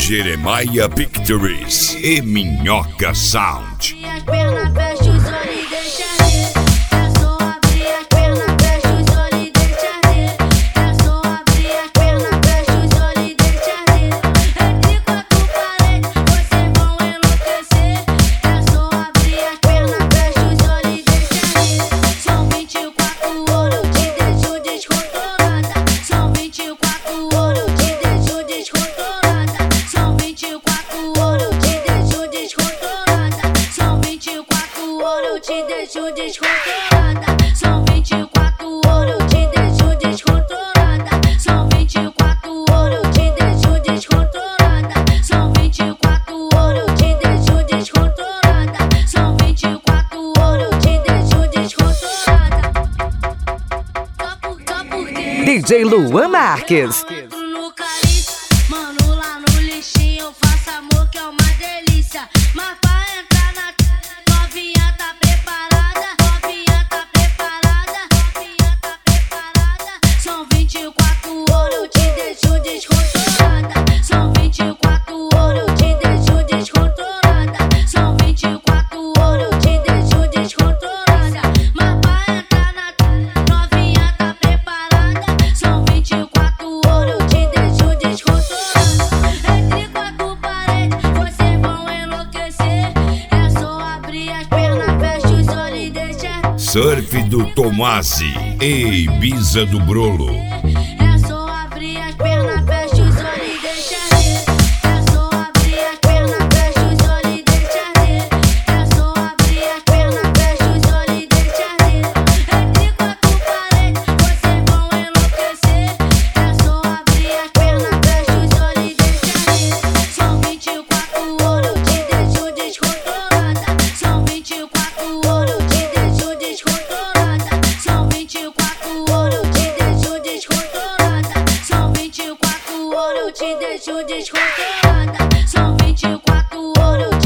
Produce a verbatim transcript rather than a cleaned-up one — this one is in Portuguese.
Jeremiah Pictures e Minhoca Sound. Te deixo descontrolada, são vinte e quatro ouro, te deixo descontrolada, são vinte e quatro ouro, te deixo descontrolada, são vinte e quatro ouro, te deixo descontrolada, são vinte e quatro ouro, te deixo descontrolada. Só por, só porque D J Luan Marques. No caliço, mano, lá no lixinho eu faço amor que é uma delícia, mas pra entrar na novinha tá preparada, novinha tá preparada, novinha tá preparada. São vinte e quatro ouro, eu te deixo descontrolada. São vinte e quatro ouro, eu te deixo descontrolada. São vinte e quatro ouro, eu te deixo descontrolada. Mas pra entrar na novinha tá preparada. São vinte e quatro ouro, eu te deixo descontrolada. Entre quatro paredes, vocês vão enlouquecer. É só abrir as pernas, fecha os olhos e deixa. Surf do Tomasi e Ibiza do Brolo. É só abrir as pernas, fecha os olhos e deixa ver. É só abrir as pernas, fecha os olhos e deixa ver. É só abrir as pernas, fecha os olhos e deixa ver. Entre quatro paredes, vocês vão enlouquecer. É só abrir as pernas, fecha os olhos e deixa ver. São vinte e quatro ouro, te deixo descontrolada. São vinte e quatro ouro, te deixo descontrolada. São vinte e quatro ouro, te deixo descontrolada. São vinte e quatro ouro, te deixo descontrolada. São vinte e quatro ouro.